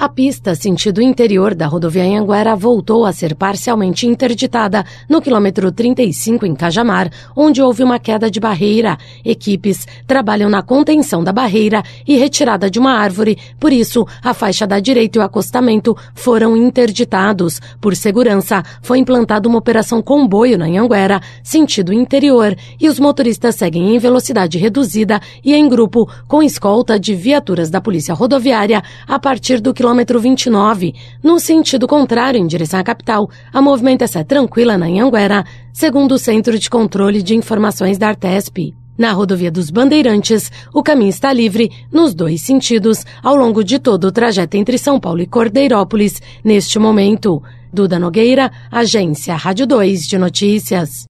A pista sentido interior da rodovia Anhanguera voltou a ser parcialmente interditada no quilômetro 35 em Cajamar, onde houve uma queda de barreira. Equipes trabalham na contenção da barreira e retirada de uma árvore, por isso a faixa da direita e o acostamento foram interditados. Por segurança, foi implantada uma operação comboio na Anhanguera, sentido interior, e os motoristas seguem em velocidade reduzida e em grupo, com escolta de viaturas da Polícia Rodoviária a partir do quilômetro 29. No sentido contrário, em direção à capital, a movimentação é tranquila na Anhanguera, segundo o Centro de Controle de Informações da Artesp. Na rodovia dos Bandeirantes, o caminho está livre nos dois sentidos, ao longo de todo o trajeto entre São Paulo e Cordeirópolis, neste momento. Duda Nogueira, Agência Rádio 2 de Notícias.